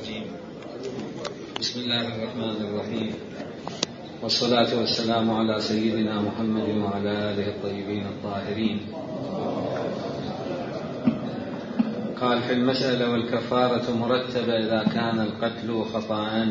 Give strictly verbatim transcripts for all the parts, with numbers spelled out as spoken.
الرجيم. بسم الله الرحمن الرحيم، والصلاة والسلام على سيدنا محمد وعلى آله الطيبين الطاهرين. قال في المسألة: والكفارة مرتبة إذا كان القتل خطأ.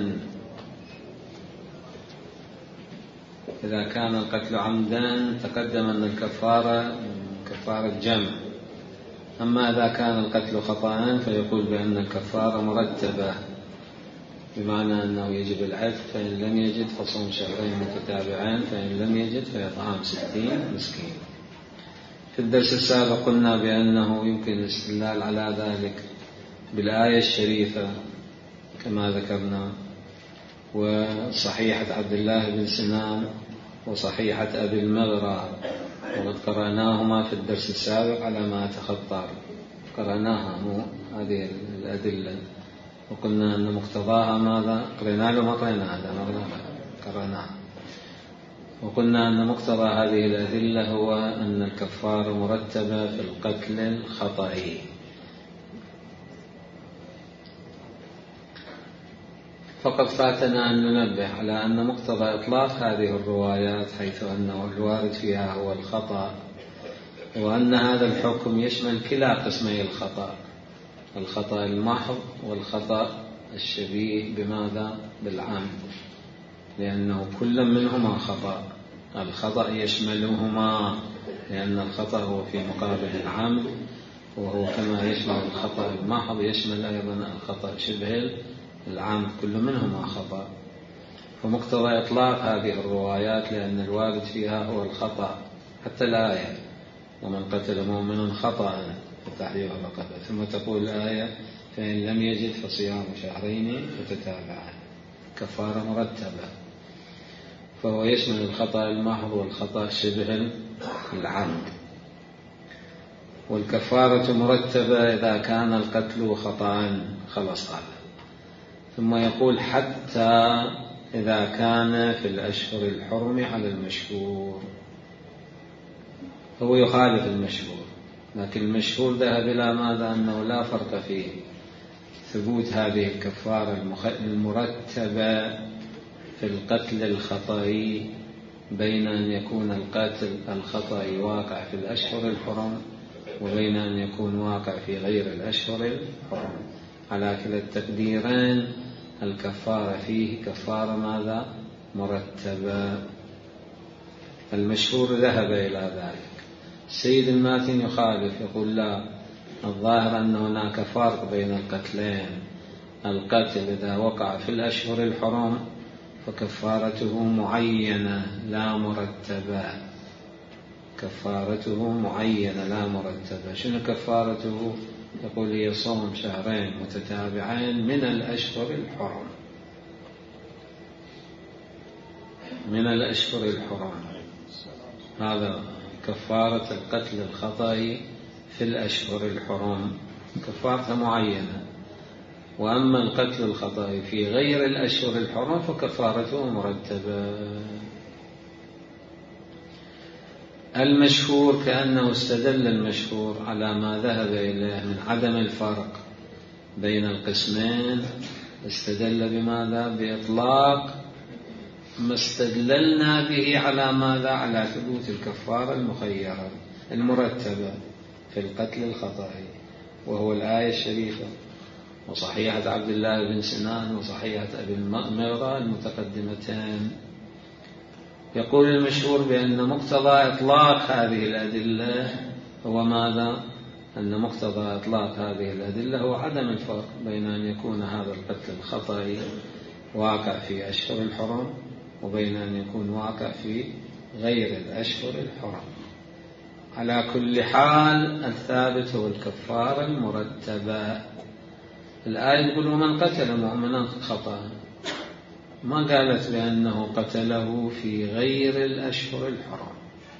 إذا كان القتل عمدا تقدم أن الكفارة كفارة جمع، أما إذا كان القتل خطأ فيقول بأن الكفارة مرتبة، بمعنى أنه يجب العتق، فإن لم يجد فصوم شهرين متتابعين، فإن لم يجد فإطعام ستين مسكين. في الدرس السابق قلنا بأنه يمكن الاستدلال على ذلك بالآية الشريفة كما ذكرنا، وصحيحة عبد الله بن سنان وصحيحة أبي المغرى، وقد قرأناهما في الدرس السابق على ما تخطر، قرأناها هذه الأدلة وقلنا أن مقتضاها ماذا؟ قرأنا له ما قرأنا هذا قرأناها، وقلنا أن مقتضى هذه الأدلة هو أن الكفارة مرتبة في القتل الخطئي. فقد فاتنا أن ننبه على أن مقتضى إطلاق هذه الروايات حيث أنه الوارد فيها هو الخطأ، وأن هذا الحكم يشمل كلا قسمي الخطأ، الخطأ المحض والخطأ الشبيه بماذا؟ بالعمد، لأنه كل منهما خطأ. الخطأ يشملهما، لأن الخطأ هو في مقابل العمد، وهو كما يشمل الخطأ المحض يشمل أيضا الخطأ شبه العمد، كل منهما خطأ. فمقتضى إطلاق هذه الروايات لأن الوارد فيها هو الخطأ، حتى الآية: ومن قتل مؤمنا خطأ فتحرير رقبة، ثم تقول الآية: فإن لم يجد فصيام شهرين متتابعين، كفارة مرتبة. فهو يشمل الخطأ المحض والخطأ شبه العمد. والكفارة مرتبة إذا كان القتل خطأ، خلص هذا. ثم يقول: حتى إذا كان في الأشهر الحرم على المشهور. هو يخالف المشهور، لكن المشهور ذهب إلى ماذا؟ أنه لا فرق في ثبوت هذه الكفارة المرتبة في القتل الخطئي بين أن يكون القتل الخطئي واقع في الأشهر الحرم وبين أن يكون واقع في غير الأشهر الحرم. على كلا التقديرين الكفارة فيه كفارة ماذا؟ مرتبة. المشهور ذهب إلى ذلك. السيد الماتن يخالف، يقول: لا، الظاهر أن هناك فرق بين القتلين. القتل إذا وقع في الأشهر الحرم فكفارته معينة لا مرتبة، كفارته معينة لا مرتبة. شنو كفارته؟ يقول: هي صوم شهرين متتابعين من الأشهر الحرم، من الأشهر الحرم. هذا كفارة القتل الخطأي في الأشهر الحرم، كفارة معينة. وأما القتل الخطأي في غير الأشهر الحرم فكفارته مرتبة. المشهور كأنه استدل المشهور على ما ذهب إليه من عدم الفرق بين القسمين، استدل بماذا؟ بإطلاق ما استدللنا به على ماذا؟ على ثبوت الكفارة المخيرة المرتبة في القتل الخطأي، وهو الآية الشريفة وصحيحة عبد الله بن سنان وصحيحة أبي المغرى المتقدمتين. يقول المشهور بأن مقتضى إطلاق هذه الأدلة هو ماذا؟ أن مقتضى إطلاق هذه الأدلة هو عدم الفرق بين أن يكون هذا القتل الخطأي واقع في أشهر الحرم وبين أن يكون واقع في غير الأشهر الحرم. على كل حال الثابت هو الكفارة المرتبة. الآية تقول: ومن قتل مؤمنا خطأ، ما قالت بأنه قتله في غير الأشهر الحرم،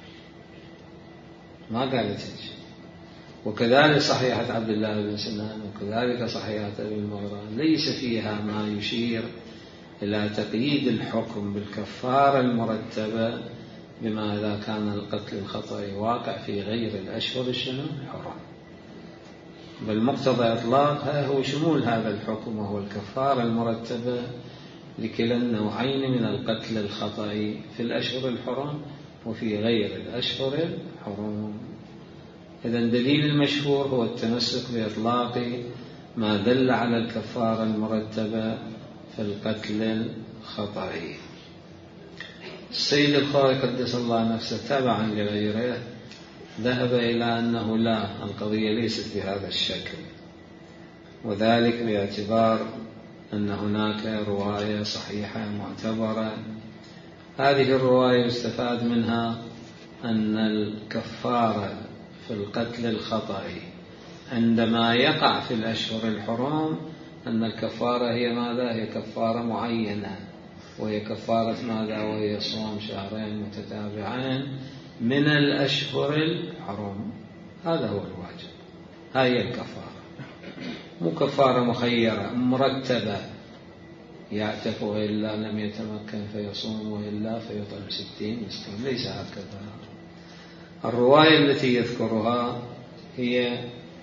ما قالت هيك. وكذلك صحيحة عبد الله بن سنان وكذلك صحيحة أبي المغرى ليس فيها ما يشير إلى تقييد الحكم بالكفارة المرتبة بما إذا كان القتل الخطأ واقع في غير الأشهر الحرم. بل مقتضى إطلاقها هو شمول هذا الحكم، وهو الكفارة المرتبة لكلا النوعين من القتل الخطأ في الأشهر الحرم وفي غير الأشهر الحرم. إذن دليل المشهور هو التمسك بإطلاق ما دل على الكفارة المرتبة في القتل الخطأ. السيد الخوئي قدس الله نفسه تبعا لغيره ذهب إلى أنه لا، القضية ليست بهذا الشكل، وذلك باعتبار أن هناك رواية صحيحة معتبرة. هذه الرواية يستفاد منها أن الكفارة في القتل الخطأ عندما يقع في الأشهر الحرم أن الكفارة هي ماذا؟ هي كفارة معينة، وهي كفارة ماذا؟ وهي صوم شهرين متتابعين من الأشهر الحرم. هذا هو الواجب، هاي الكفارة، مو كفارة مخيرة مرتبة، يعتق وإلا لم يتمكن فيصوم وإلا فيطعم ستين مسكين، ليس هكذا. الرواية التي يذكرها هي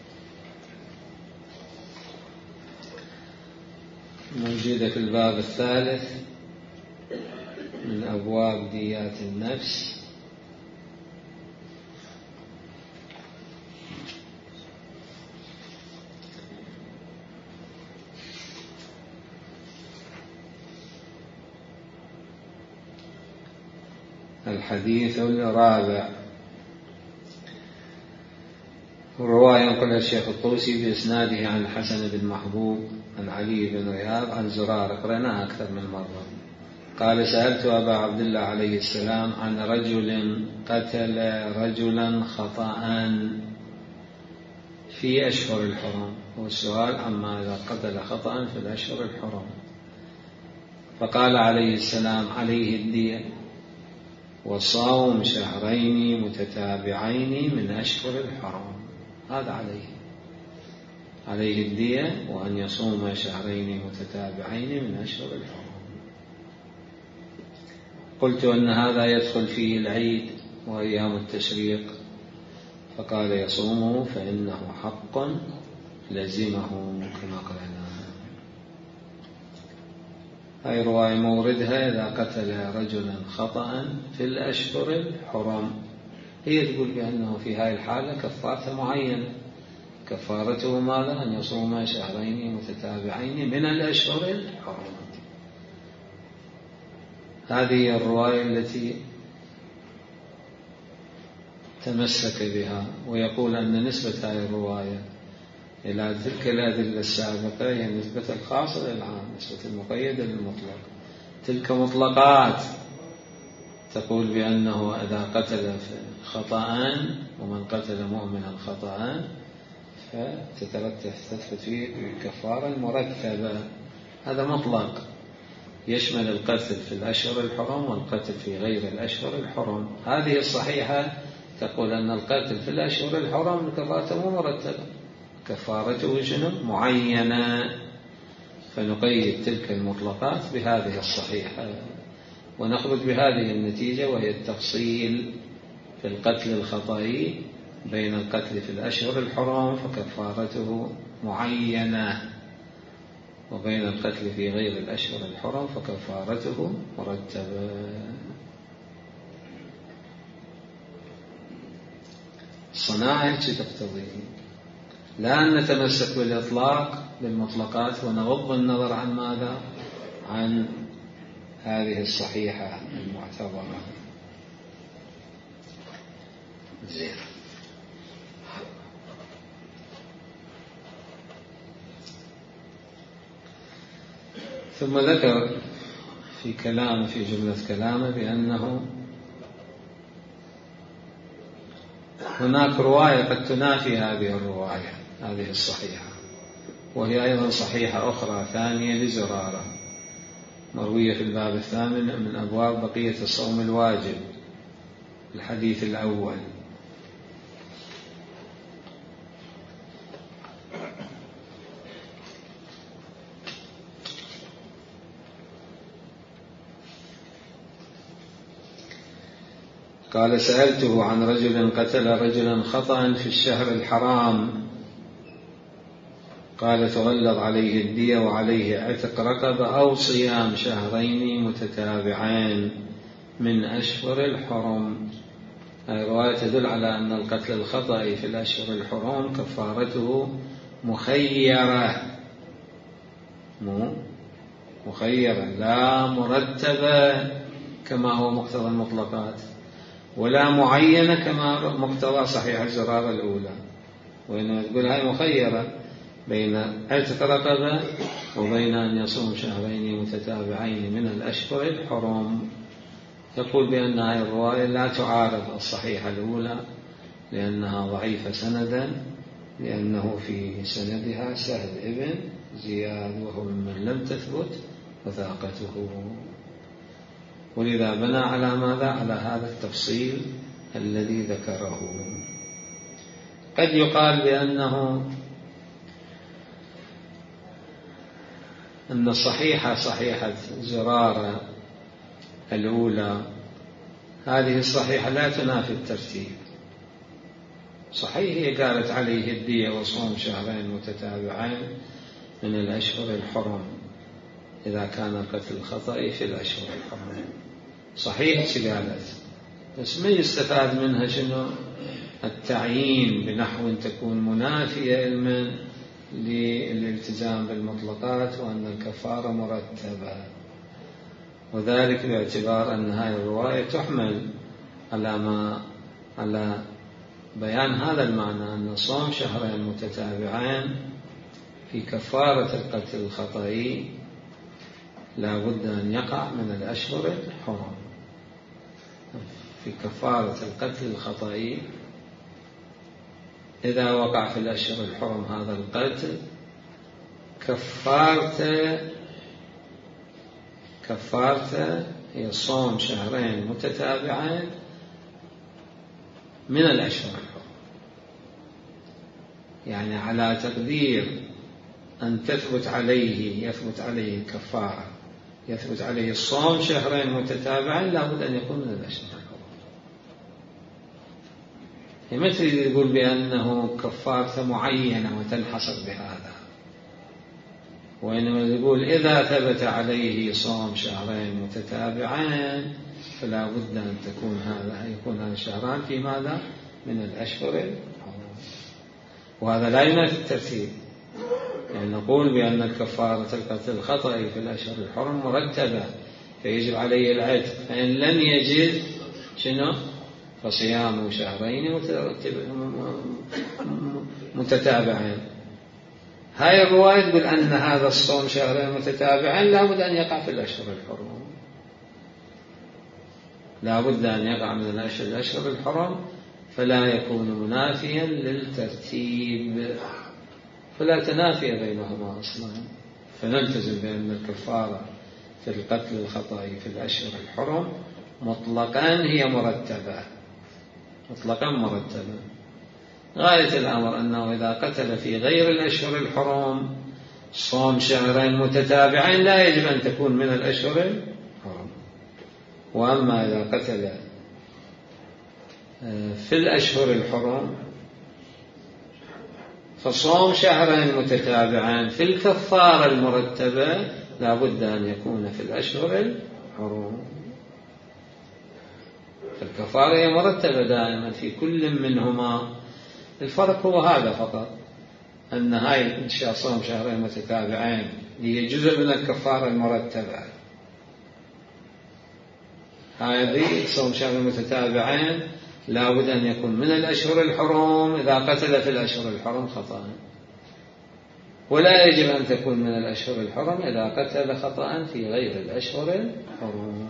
موجودة في الباب الثالث من أبواب ديات النفس، الحديث الرابع. الرواية ينقلها الشيخ الطوسي بإسناده عن الحسن بن محبوب عن علي بن رياض عن زرار، قرأناها أكثر من مرة. قال: سألت أبا عبد الله عليه السلام عن رجل قتل رجلا خطأ في أشهر الحرم، والسؤال عما إذا قتل خطأ في الأشهر الحرم. فقال عليه السلام: عليه الدية وصوم شهرين متتابعين من أشهر الحرم. هذا عليه عليه الدية وأن يصوم شهرين متتابعين من أشهر الحرم. قلت أن هذا يدخل فيه العيد وأيام التشريق، فقال: يصومه فإنه حق لزمه، كما قلنا. هاي رواية موردها إذا قتل رجلا خطأ في الأشهر الحرم، هي تقول بأنه في هاي الحالة كفارة معينة، كفارته ماذا؟ أن يصوم شهرين متتابعين من الأشهر الحرم. هذه الرواية التي تمسك بها، ويقول أن نسبة هذه الرواية إلى تلك الأدلة السابقة هي نسبة الخاص للعام، نسبة المقيد للمطلق. تلك مطلقات تقول بأنه إذا قتل خطأ، ومن قتل مؤمنا خطأ فتترتب تثبت فيه الكفارة المرتبة. هذا مطلق يشمل القتل في الأشهر الحرم والقتل في غير الأشهر الحرم. هذه الصحيحة تقول أن القتل في الأشهر الحرم كفارته مرتبة، كفارته شنو؟ معينة. فنقيد تلك المطلقات بهذه الصحيحة ونخرج بهذه النتيجة، وهي التفصيل في القتل الخطئي بين القتل في الأشهر الحرم فكفارته معينة، وبين القتل في غير الأشهر الحرم فكفارته مرتبة. الصناعة تقتضي لا أن نتمسك بالإطلاق بالمطلقات ونغض النظر عن ماذا؟ عن هذه الصحيحة المعتبرة. زين. ثم ذكر في كلام في جملة كلامه بأنه هناك رواية قد تنافي هذه الرواية، هذه الصحيحة، وهي أيضا صحيحة أخرى ثانية لزرارة مروية في الباب الثامن من أبواب بقية الصوم الواجب، الحديث الأول. قال: سألته عن رجل قتل رجلا خطأ في الشهر الحرام، قال تغلظ عليه الدية وعليه عتق رقبة أو صيام شهرين متتابعين من أشهر الحرم. الرواية تدل على أن القتل الخطأ في الأشهر الحرم كفارته مخيرة، مخيرة لا مرتبة كما هو مقتضى المطلقات، ولا معينة كما مقتضى صحيح الزرارة الأولى، وإنما تقول هاي مخيرة بين عتق رقبة وبين أن يصوم شهرين متتابعين من الأشهر الحرم. يقول بأن هذه الرواية لا تعارض الصحيحة الأولى لأنها ضعيفة سندا، لأنه في سندها سهل ابن زياد وهو ممن لم تثبت وثاقته، ولذا بنى على ماذا؟ على هذا التفصيل الذي ذكره. قد يقال بأنه أن الصحيحة صحيحة زرارة الأولى هذه الصحيحة لا تنافي الترتيب. صحيح هي قالت عليه الدية وصوم شهرين متتابعين من الأشهر الحرم إذا كان القتل الخطأ في الأشهر الحرم، صحيح قالت، بس ما يستفاد منها شنو؟ التعيين بنحو تكون منافية علما للالتزام بالمطلقات وأن الكفارة مرتبة، وذلك باعتبار أن هذه الرواية تحمل على ما على بيان هذا المعنى، أن صوم شهرين متتابعين في كفارة القتل الخطئي لا بد أن يقع من الأشهر الحرم. في كفارة القتل الخطئي إذا وقع في الأشهر الحرم هذا القتل كفارته كفارته هي صوم شهرين متتابعين من الأشهر الحرم، يعني على تقدير أن تثبت عليه يثبت عليه الكفارة، يثبت عليه الصوم شهرين متتابعين لابد أن يكون من الأشهر الحرم. مثل يقول بأنه كفارة معينة وتنحصر بهذا، وإنما يقول إذا ثبت عليه صوم شهرين متتابعين فلا بد أن تكون هذا يكون هذا الشهران في ماذا؟ من الأشهر الحرم. وهذا لا ينافي الترتيب، يعني نقول بأن الكفارة القتل الخطأ في الأشهر الحرم مرتبة فيجب عليه العتق، فإن لم يجد شنو؟ فصيام شهرين متتابعين. هاي الرواية تقول أن هذا الصوم شهرين متتابعين لا بد أن يقع في الأشهر الحرم، لا بد أن يقع من الأشهر الأشهر الحرم، فلا يكون منافيا للترتيب، فلا تنافي بينهما أصلا، فنلتزم بأن الكفارة في القتل الخطأ في الأشهر الحرم مطلقا هي مرتبة، مطلقا مرتبة. غاية الأمر أنه إذا قتل في غير الأشهر الحرم صوم شهرين متتابعين لا يجب أن تكون من الأشهر الحرم، وأما إذا قتل في الأشهر الحرم فصوم شهرين متتابعين في الكفارة المرتبة لا بد أن يكون في الأشهر الحرم. فالكفارة هي مرتبة دائما في كل منهما، الفرق هو هذا فقط، أن هاي إن شاء صوم شهرين متتابعين هي جزء من الكفارة المرتبة، هذه صوم شهرين متتابعين لا بد أن يكون من الأشهر الحرم إذا قتل في الأشهر الحرم خطأ، ولا يجب أن تكون من الأشهر الحرم إذا قتل خطأ في غير الأشهر الحرم.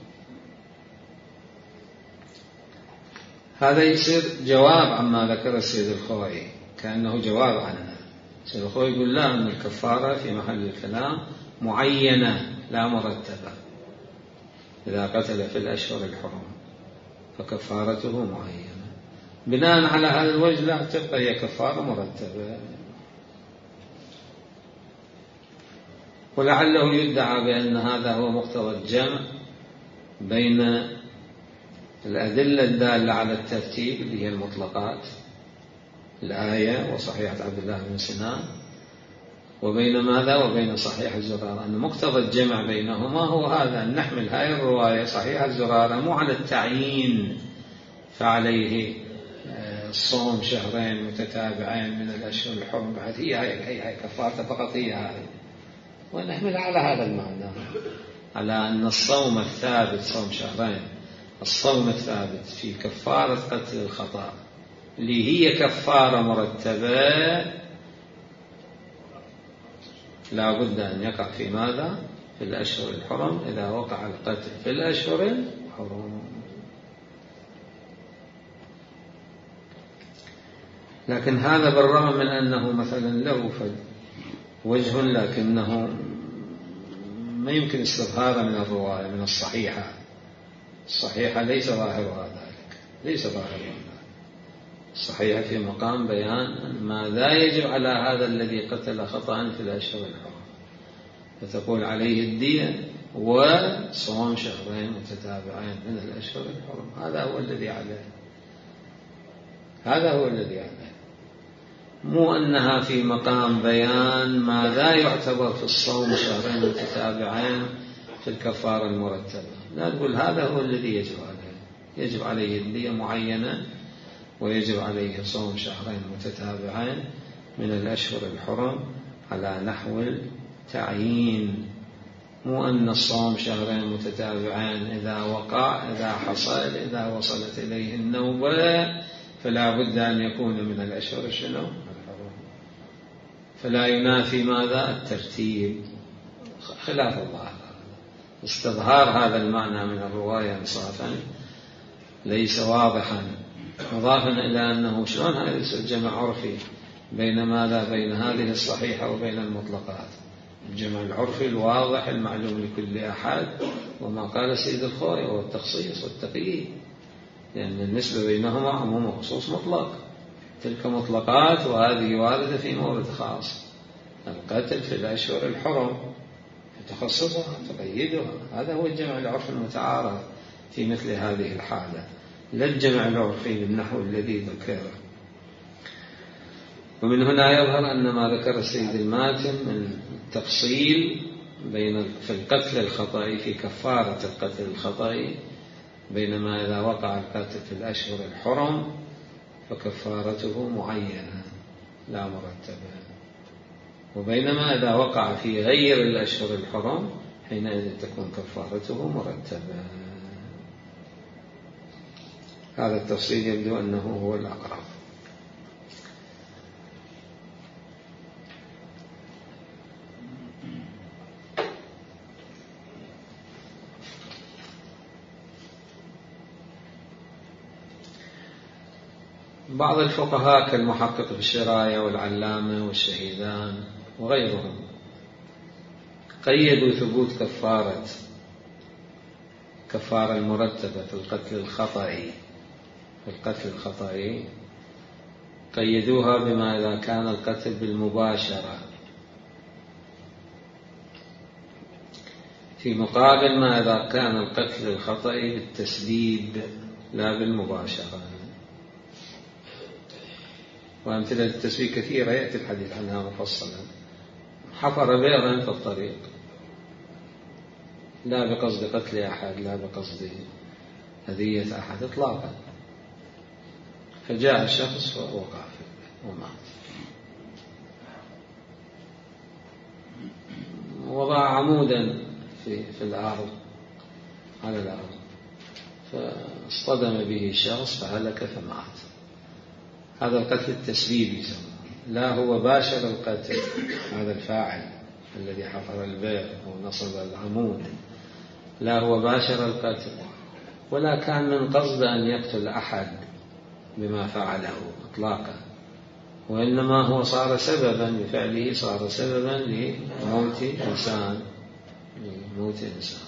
هذا يصير جواب عما ذكر السيد الخوئي، كأنه جواب عنه. السيد الخوئي يقول لا، أن الكفارة في محل الكلام معينة لا مرتبة، إذا قتل في الأشهر الحرم فكفارته معينة. بناء على هذا الوجه لا تبقى هي كفارة مرتبة. ولعله يدعى بأن هذا هو مقتضى الجمع بين الأدلة الدالة على الترتيب اللي هي المطلقات الآية وصحيحة عبد الله بن سنان، وبين ماذا وبين صحيح الزرارة، أن مقتضى الجمع بينهما هو هذا، أن نحمل هذه الرواية صحيح الزرارة مو على التعيين فعليه الصوم شهرين متتابعين من الأشهر الحرم بعد، هي هي هي, هي كفارة فقط، هي هذه، ونحمل على هذا المعنى، على أن الصوم الثابت صوم شهرين، الصوم الثابت في كفارة قتل الخطأ اللي هي كفارة مرتبة لا بد أن يقع في ماذا؟ في الأشهر الحرم، إذا وقع القتل في الأشهر الحرم. لكن هذا بالرغم من أنه مثلا له وجه، لكنه ما يمكن استظهاره من الرواية من الصحيحة. الصحيحة ليس ظاهرها ذلك، ليس ظاهرها ذلك. الصحيحة في مقام بيان ماذا يجب على هذا الذي قتل خطأ في الأشهر الحرم، فتقول عليه الدية وصوم شهرين متتابعين من الأشهر الحرم. هذا هو الذي عليه، هذا هو الذي عليه، مو أنها في مقام بيان ماذا يعتبر في الصوم شهرين متتابعين في الكفارة المرتبة. لا، نقول هذا هو الذي يجب عليه، يجب عليه الدية معينة، ويجب عليه صوم شهرين متتابعين من الأشهر الحرم على نحو التعيين، مو أن الصوم شهرين متتابعين إذا وقع، إذا حصل، إذا وصلت إليه النوبة فلا بد أن يكون من الأشهر شنو الحرم، فلا ينافي ماذا الترتيب، خلاف الله. استظهار هذا المعنى من الرواية إنصافا ليس واضحا، مضافا إلى أنه شلون هذا الجمع عرفي بين ماذا؟ بين هذه الصحيحة وبين المطلقات. الجمع العرفي الواضح المعلوم لكل أحد، وما قال سيد الخوي هو التخصيص والتقييد، لأن النسبة بينهما عموم وخصوص مطلق، تلك مطلقات وهذه واردة في مورد خاص، القتل في الأشهر الحرم تخصصها تقيدها. هذا هو الجمع العرفي المتعارف في مثل هذه الحالة، لا الجمع العرفي بالنحو الذي ذكره. ومن هنا يظهر أن ما ذكر السيد الماتن من التفصيل بين في القتل الخطأ في كفارة القتل الخطأ، بينما إذا وقع القتل في الأشهر الحرم فكفارته معينة لا مرتبة، وبينما إذا وقع في غير الأشهر الحرم حينئذ تكون كفارته مرتبة. هذا التفصيل يبدو أنه هو الأقرب. بعض الفقهاء كالمحقق في الشراية والعلامة والشهيدان وغيرهم قيدوا ثبوت كفارة كفارة المرتبة في القتل الخطأي في القتل الخطأي قيدوها بما إذا كان القتل بالمباشرة، في مقابل ما إذا كان القتل الخطأي بالتسديد لا بالمباشرة. وأمثلة التسوية كثيرة يأتي الحديث عنها مفصلا. حفر بئرا في الطريق لا بقصد قتل أحد، لا بقصد أذية أحد إطلاقا، فجاء الشخص ووقع فيه ومات، وضع عمودا في, في الأرض على الأرض فاصطدم به الشخص فهلك فمات. هذا القتل التسبيبي يسمى، لا هو باشر القتل، هذا الفاعل الذي حفر البئر أو نصب العمود، لا هو باشر القتل ولا كان من قصد أن يقتل أحد بما فعله إطلاقا، وإنما هو صار سببا بفعله، صار سببا لموت إنسان لموت إنسان.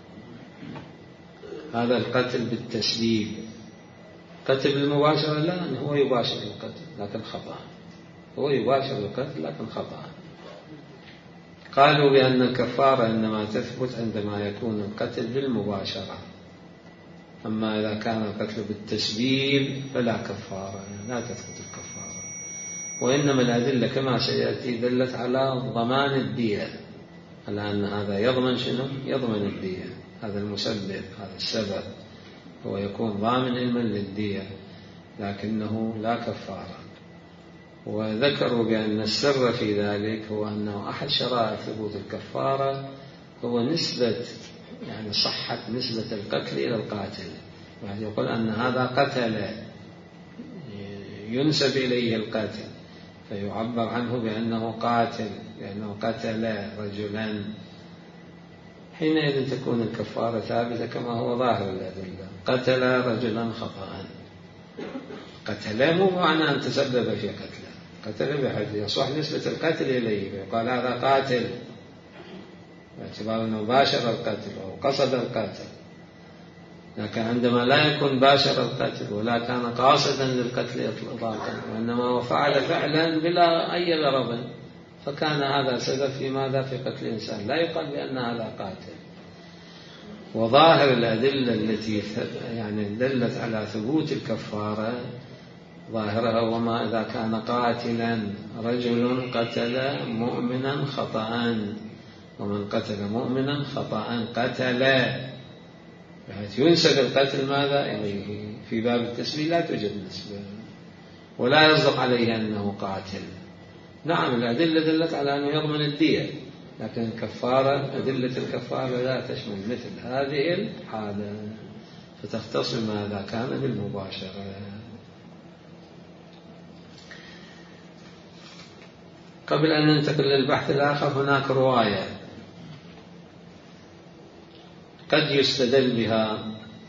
هذا القتل بالتسبيب. قتل بالمباشرة لا، أنه هو يباشر القتل لكن خطأ، هو يباشر القتل لكن خطأ. قالوا بأن الكفارة إنما تثبت عندما يكون القتل بالمباشرة، أما إذا كان القتل بالتسبيب فلا كفارة، لا تثبت الكفارة. وإنما الأدلة كما سيأتي دلت على ضمان الدية، على أن هذا يضمن شنو؟ يضمن الدية، هذا المسبب، هذا السبب هو يكون ضامن علما للدية، لكنه لا كفارة. وذكروا بأن السر في ذلك هو أنه أحد شرائط ثبوت الكفارة هو نسبة، يعني صحة نسبة القتل إلى القاتل. يعني يقول أن هذا قتل، ينسب إليه القتل، فيعبر عنه بأنه قاتل، لأنه قتل رجلا، حينئذ تكون الكفارة ثابتة كما هو ظاهر الأدلة. قتل رجلا خطأ، قتل مو معنى أن تسبب في قتله، قتل بحيث يصح نسبة القتل إليه، فيقال هذا قاتل باعتبار أنه باشر القتل أو قصد القتل. لكن عندما لا يكون باشر القتل ولا كان قاصدا للقتل إطلاقا، وإنما هو فعل فعلا بلا أي غرض، فكان هذا سبب في ماذا؟ في قتل الإنسان، لا يقال بأن هذا قاتل. وظاهر الأدلة التي يعني دلت على ثبوت الكفارة ظاهرها وما إذا كان قاتلا رجل قتل مؤمنا خطأ، ومن قتل مؤمنا خطأ قتل، بحيث ينسب القتل ماذا؟ إليه. في باب التسمية لا توجد نسبة ولا يصدق عليه أنه قاتل. نعم الأدلة دلت على أنه يضمن الدية، لكن الكفارة، أدلة الكفارة لا تشمل مثل هذه الحالة، فتختص ماذا كان بالمباشرة. قبل أن ننتقل للبحث الآخر، هناك رواية قد يستدل بها،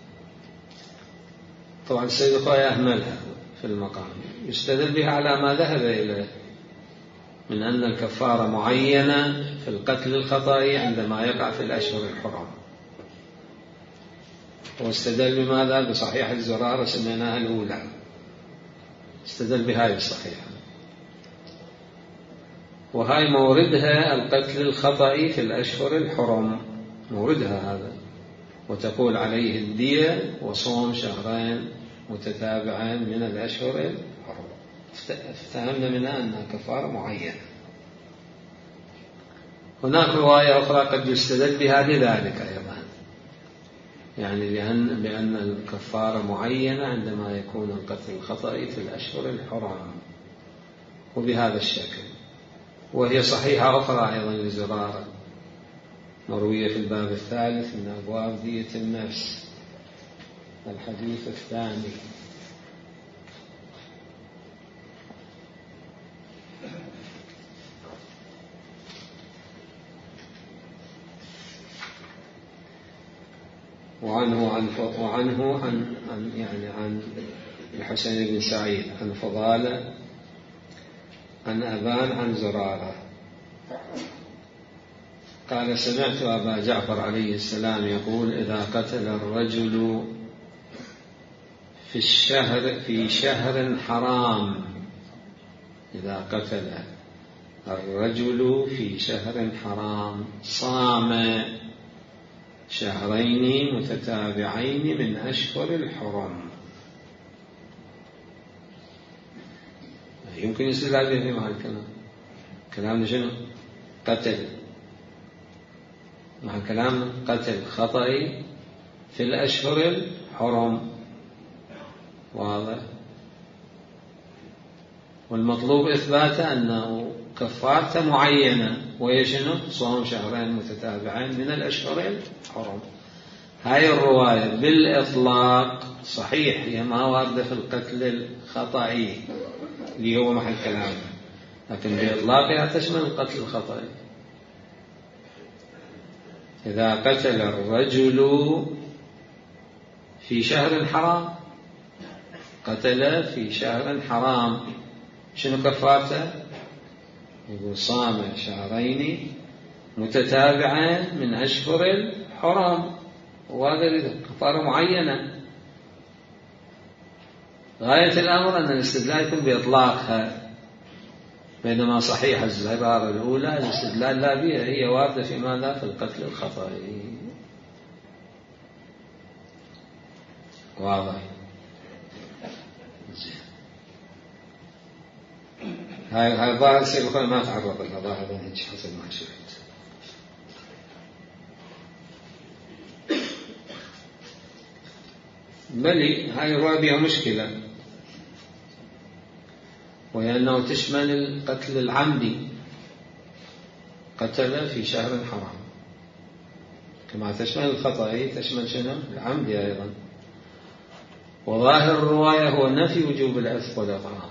طبعا السيد الخوي أهملها في المقام، يستدل بها على ما ذهب إليه من أن الكفارة معينة في القتل الخطأ عندما يقع في الأشهر الحرم. واستدل بماذا؟ بصحيح الزرارة سميناها الأولى، استدل بهاي الصحيحة، وهاي موردها القتل الخطأ في الأشهر الحرم، موردها هذا، وتقول عليه الدية وصوم شهرين متتابعين من الأشهر الحرم. افتهمنا منها أنها كفارة معينة. هناك رواية أخرى قد يستدل بها لذلك أيضا، يعني بأن, بأن الكفارة معينة عندما يكون القتل الخطأ في الأشهر الحرم، وبهذا الشكل. وهي صحيحة أخرى أيضا لزرارة، مروية في الباب الثالث من أبواب دية النفس، الحديث الثاني. وعنه عن وعنه عن, عن يعني عن الحسين بن سعيد عن فضالة عن أبان عن زرارة قال: سمعت أبا جعفر عليه السلام يقول: إذا قتل الرجل في الشهر في شهر حرام إذا قتل الرجل في شهر حرام صام شهرين متتابعين من أشهر الحرم. يمكن يستدل به مع الكلام، كلامنا شنو؟ قتل، مع كلام قتل خطأ في الأشهر الحرم، واضح. والمطلوب إثباته أنه كفارته معينة، وهي شنو؟ صوم شهرين متتابعين من الأشهر الحرم. هاي الرواية بالإطلاق صحيح، هي ما واردة في القتل الخطأ اللي هو محل كلامه، لكن بإطلاقها تشمل القتل الخطأ. إذا قتل الرجل في شهر حرام، قتل في شهر حرام، شنو كفارته؟ يقول صام شهرين متتابعين من أشهر الحرم، وهذا كفارة معينة. غاية الأمر أن الاستدلال يكون بإطلاقها، بينما صحيح الزرارة الأولى الاستدلال لا بها، هي واردة في ماذا؟ في القتل الخطأ. واضح. هاي هاي ظاهر الشيخ الخوي ما تعرض لها، ظاهر هيك حسب ما شفت. بلي هاي الرواية بها مشكلة، وهي أنه تشمل القتل العمدي، قتل في شهر حرام، كما تشمل الخطأ تشمل شنو العمدي أيضا. وظاهر الرواية هو نفي وجوب العتق والإطعام،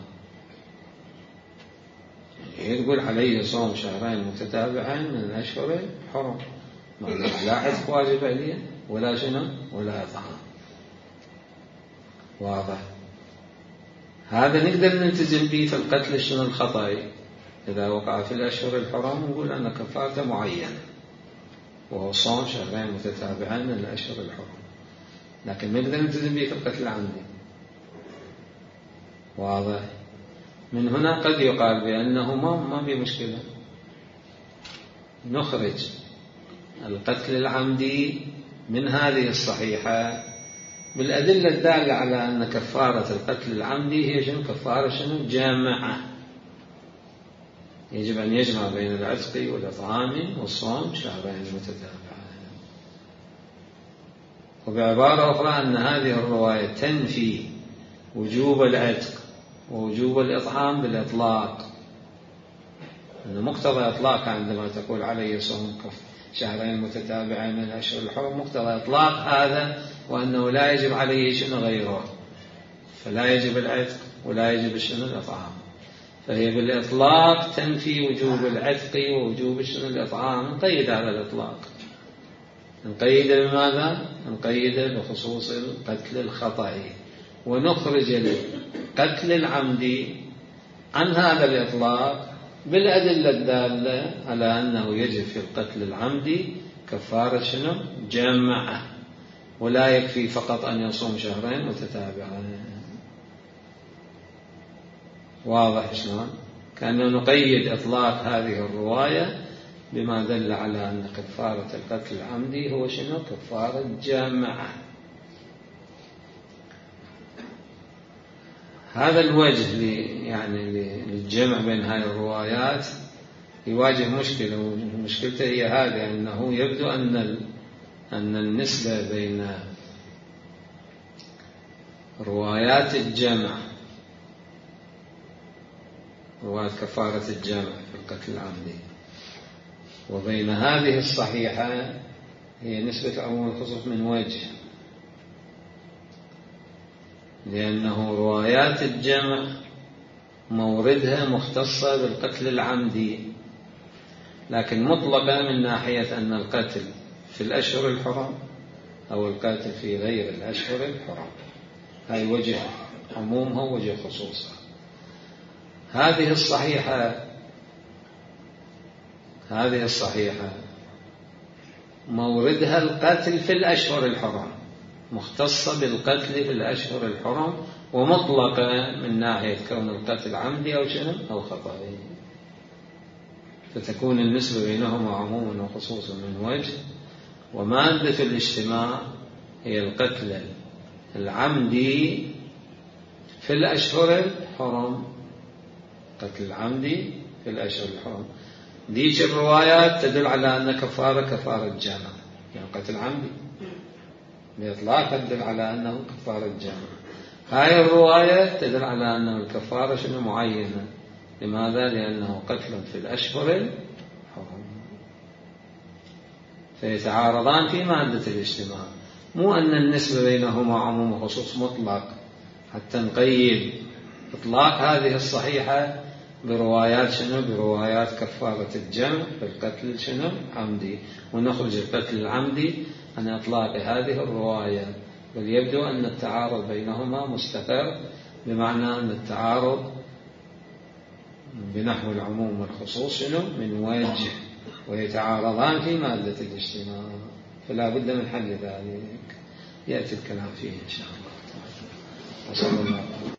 يقول عليه صوم شهرين متتابعين من الأشهر الحرم، لا عتق واجب عليه ولا شنو ولا إطعام. واضح؟ هذا نقدر نلتزم به في القتل شنو الخطأ إذا وقع في الأشهر الحرام، نقول أن كفارته معينة وهو صوم شهرين متتابعين من الأشهر الحرام، لكن نقدر نلتزم به في القتل العمدي. واضح؟ من هنا قد يقال بأنه ما ما في مشكلة، نخرج القتل العمدي من هذه الصحيحة بالأدلة الدالة على أن كفارة القتل العمدي هي شنو؟ كفارة شنو؟ جامعة، يجب أن يجمع بين العتق والإطعام والصوم شهرين متتابعين. وبعبارة أخرى أن هذه الرواية تنفي وجوب العتق ووجوب الإطعام بالإطلاق، أن مقتضى إطلاق عندما تقول عليه صوم شهرين متتابعين من الأشهر الحرم، مقتضى إطلاق هذا وأنه لا يجب عليه شنو غيره، فلا يجب العتق ولا يجب شنو الإطعام، فهي بالإطلاق تنفي وجوب العتق ووجوب شنو الإطعام. نقيد هذا الإطلاق، نقيد بماذا؟ نقيد بخصوص القتل الخطأ، ونخرج القتل العمدي عن هذا الإطلاق بالأدلة الدالة على أنه يجب في القتل العمدي كفارة شنو؟ جامعة، ولا يكفي فقط أن يصوم شهرين متتابعين. واضح شلون؟ كأنه نقيد إطلاق هذه الرواية بما دل على أن كفارة القتل العمدي هو شنو؟ كفارة جامعة. هذا الوجه يعني للجمع بين هذه الروايات يواجه مشكلة، ومشكلته هي هذه، أنه يبدو أن أن النسبة بين روايات الجمع، رواية كفارة الجمع في القتل العمدي، وبين هذه الصحيحة هي نسبة عموم الخصوص من وجه، لأنه روايات الجمع موردها مختصة بالقتل العمدي، لكن مطلقة من ناحية أن القتل في الأشهر الحرم أو القتل في غير الأشهر الحرم، هاي وجه عمومها ووجه خصوصها. هذه الصحيحة هذه الصحيحة موردها القتل في الأشهر الحرم، مختصة بالقتل في الأشهر الحرم، ومطلقة من ناحية كون القتل عمدي أو شنو أو خطأ، فتكون النسبة بينهما عموما وخصوصا من وجه. ومادة الاجتماع هي القتل العمدي في الأشهر الحرم، قتل العمدي في الأشهر الحرم. ديك الروايات تدل على أن كفارة كفارة جامع، يعني قتل عمدي بإطلاق تدل على أنه كفارة جامع. هاي الرواية تدل على أنه الكفارة شنو معينة. لماذا؟ لأنه قتل في الأشهر الحرم، فيتعارضان في مادة الاجتماع، مو أن النسبة بينهما عموم وخصوص مطلق حتى نقيد إطلاق هذه الصحيحة بروايات شنو بروايات كفارة الجمع في القتل شنو عمدي، ونخرج القتل العمدي عن إطلاق هذه الرواية. بل يبدو أن التعارض بينهما مستقر، بمعنى أن التعارض بنحو العموم والخصوص شنو من وجه، ويتعارضان في مادة الاجتماع، فلا بد من حل ذلك، يأتي الكلام فيه إن شاء الله. وصلى الله